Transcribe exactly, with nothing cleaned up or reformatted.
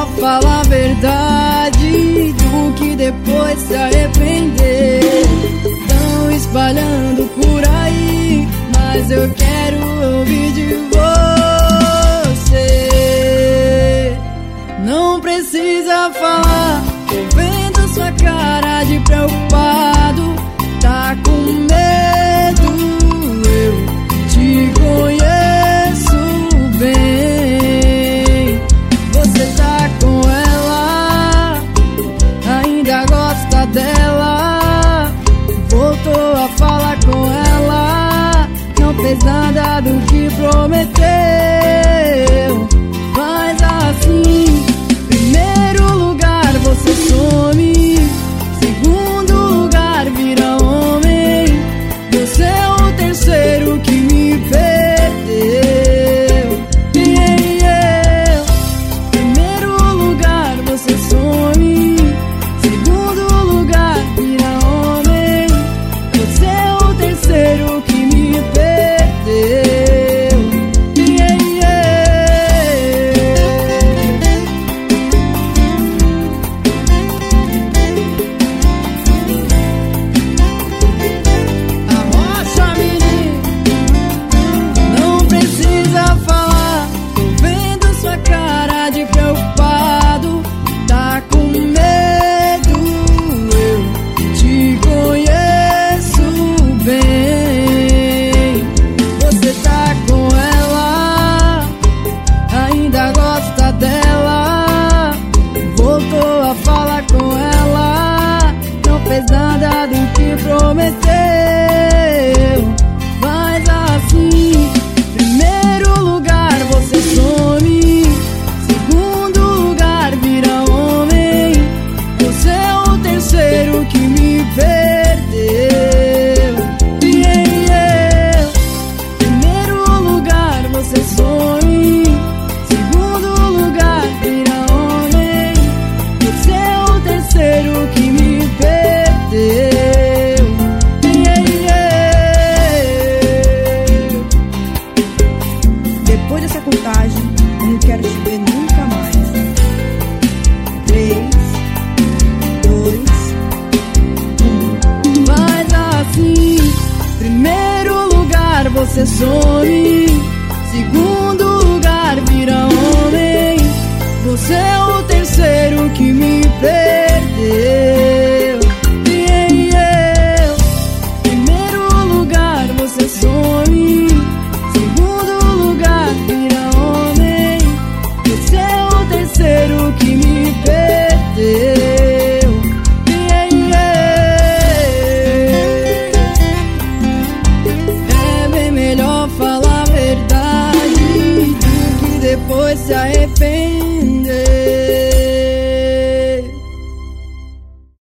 melhor falar a verdade do que depois se arrepender. Estão espalhando por aí, mas eu quero ouvir de você. Não precisa falar, tô vendo sua cara de preocupado. Tá com medo, eu te conheço bem. Você tá com ela, ainda gosta dela. Voltou a falar com ela, não fez nada do que prometeu. Faz assim: primeiro lugar você some, segundo lugar vira homem. Você é o terceiro que me perdeu. E eu, primeiro lugar você some, segundo lugar vira homem. Você é o terceiro que me perdeu. E arrocha, menino, não precisa falar. Tô vendo sua cara de preocupado. Tá com medo, eu te conheço bem. Você tá com ela, ainda gosta dela. Voltou a falar com ela, não fez nada do que prometeu. Faz assim: primeiro lugar você some, segundo lugar vira homem. Você é o terceiro que me perdeu. E eu, primeiro lugar você some, segundo lugar vira homem. Você é o terceiro que me perdeu. E depois dessa contagem, eu não quero te ver nunca mais. Três, dois, um. Faz assim: primeiro lugar você some,